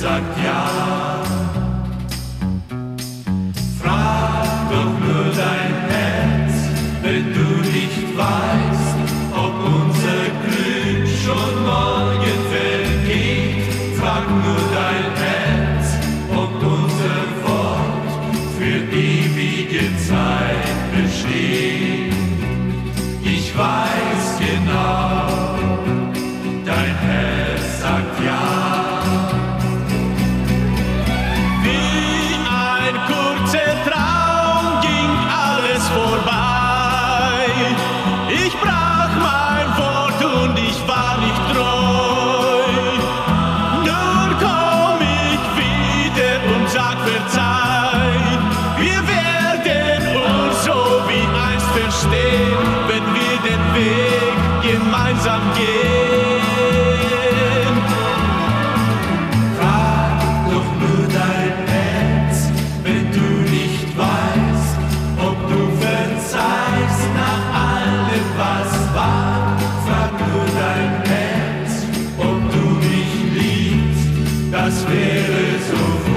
sagt ja. Frag doch nur dein Herz, wenn du nicht weißt, ob unser Glück schon morgen vergeht. Frag nur dein Herz, ob unser Wort für ewige Zeit besteht. Ich weiß genau, dein Herz sagt ja. Wie ein kurzer Traum ging alles vorbei. Ich brach mein Wort und ich war nicht treu. Nun komm ich wieder und sag verzeih. Wir werden uns so wie einst verstehen, wenn wir den Weg gemeinsam gehen. Frag doch nur dein Herz, wenn du nicht weißt, ob du verzeihst nach allem, was war. Frag nur dein Herz, ob du mich liebst, das wäre so